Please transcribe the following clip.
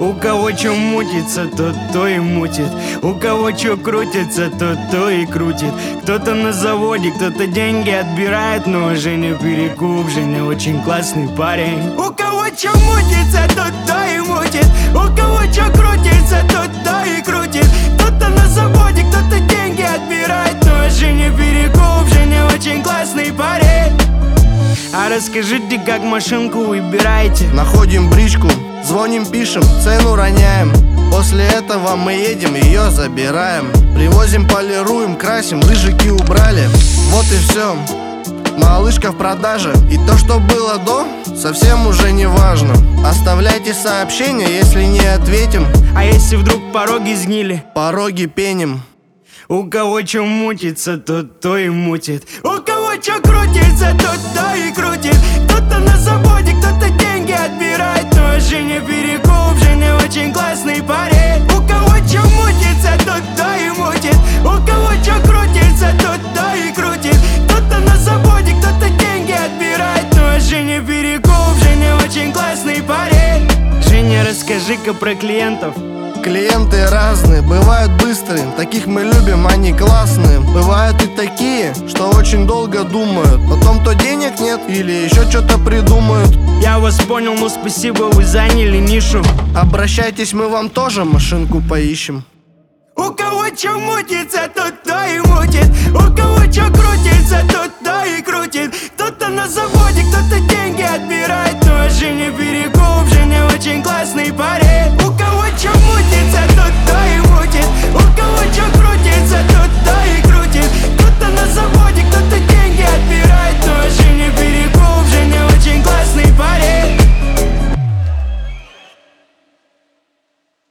У кого чё мутится, тот то и мутит. У кого чё крутится, тот то и крутит. Кто-то на заводе, кто-то деньги отбирает. Но Женя перекуп, Женя очень классный парень. У кого чё мутится, тот то и мутит. У кого чё крутится, тот то и крутит. Кто-то на заводе, кто-то деньги отбирает. Но Женя перекуп, Женя очень классный парень. А расскажите, как машинку выбираете? Находим бричку, звоним, пишем, цену роняем. После этого мы едем, ее забираем. Привозим, полируем, красим, рыжики убрали. Вот и все, малышка в продаже. И то, что было до, совсем уже не важно. Оставляйте сообщения, если не ответим. А если вдруг пороги сгнили? Пороги пеним. У кого чё мутится, тот то и мутит. У кого чё крутится, тот то и крутит. Кто-то на заводе, кто-то деньги отбирает. Но Женя перекуп, Женя очень классный парень. У кого чё мутится, тот то и мутит. У кого чё крутится, тот то и крутит. Кто-то на заводе, кто-то деньги отбирает. Но Женя перекуп, Женя очень классный парень. Женя, расскажи-ка про клиентов. Клиенты разные, бывают быстрые, таких мы любим, они классные. Бывают и такие, что очень долго думают, потом то денег нет или еще что-то придумают. Я вас понял, но спасибо, вы заняли нишу. Обращайтесь, мы вам тоже машинку поищем. У кого чё мутится, тот то и мутит. У кого чё крутится, тот то и крутит. Кто-то на заводе, кто-то деньги отбирает. Но Женя перекуп, Женя очень классный парень.